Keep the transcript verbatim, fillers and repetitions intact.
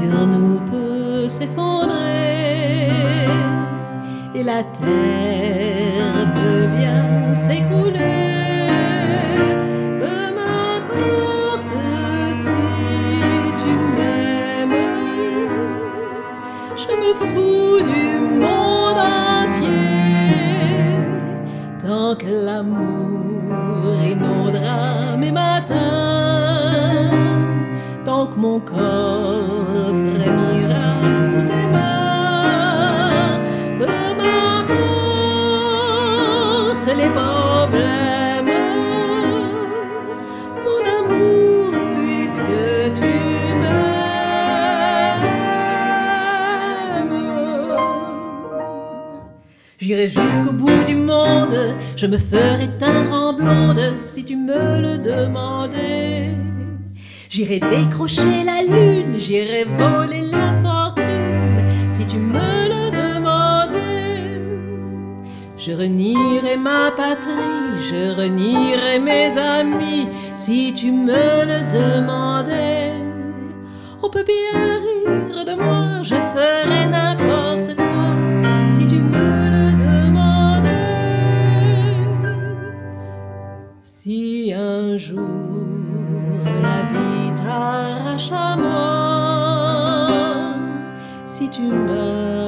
sur nous peut s'effondrer et la terre peut bien s'écrouler. Peu m'importe si tu m'aimes, je me fous du monde entier tant que l'amour inondera mes matins, tant que mon corps frémira sous tes mains. Peu m'importe les problèmes, mon amour, puisque tu m'aimes. J'irai jusqu'au bout du monde, je me ferai teindre en blonde si tu me le demandais. J'irai décrocher la lune, j'irai voler la fortune si tu me le demandais. Je renierai ma patrie, je renierai mes amis si tu me le demandais. On peut bien rire de moi, je ferai n'importe quoi si tu me le demandais. Si un jour la vie t'arrache à moi, si tu meurs